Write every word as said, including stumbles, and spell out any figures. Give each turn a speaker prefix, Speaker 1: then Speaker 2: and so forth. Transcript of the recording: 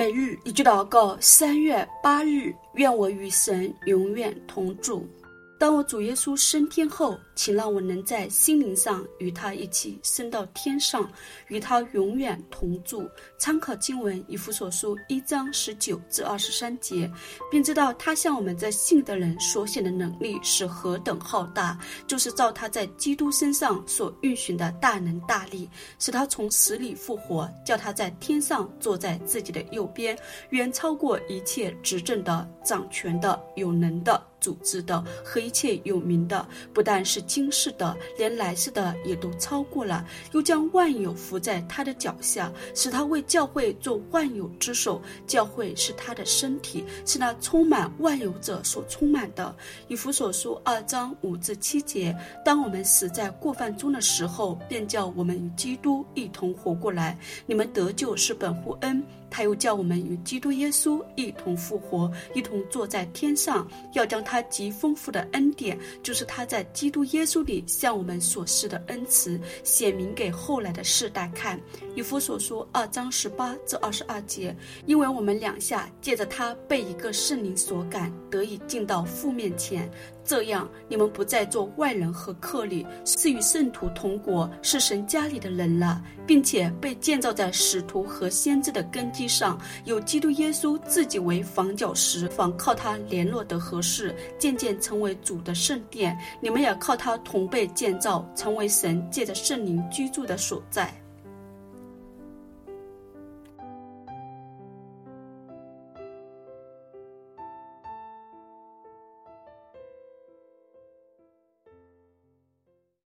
Speaker 1: 每日一句祷告，三月八日，愿我与神永远同住。当我主耶稣升天后，请让我能在心灵上与他一起升到天上，与他永远同住。参考经文以弗所书一章十九至二十三节，并知道他向我们这信的人所显的能力是何等浩大，就是照他在基督身上所运行的大能大力，使他从死里复活，叫他在天上坐在自己的右边，远超过一切执政的、掌权的、有能的、组织的和一切有名的，不但是今世的，连来世的也都超过了，又将万有伏在他的脚下，使他为教会做万有之首。教会是他的身体，是那充满万有者所充满的。以弗所书二章五至七节，当我们死在过犯中的时候，便叫我们与基督一同活过来。你们得救是本乎恩，他又叫我们与基督耶稣一同复活，一同坐在天上，要将他极丰富的恩典，就是他在基督耶稣里向我们所施的恩慈，显明给后来的世代看。以弗所书二章十八至二十二节，因为我们两下借着他被一个圣灵所感，得以进到父面前，这样你们不再做外人和客旅，是与圣徒同国，是神家里的人了，并且被建造在使徒和先知的根基上，有基督耶稣自己为房角石，仿靠他联络得合适，渐渐成为主的圣殿。你们也靠他同被建造，成为神借着圣灵居住的所在。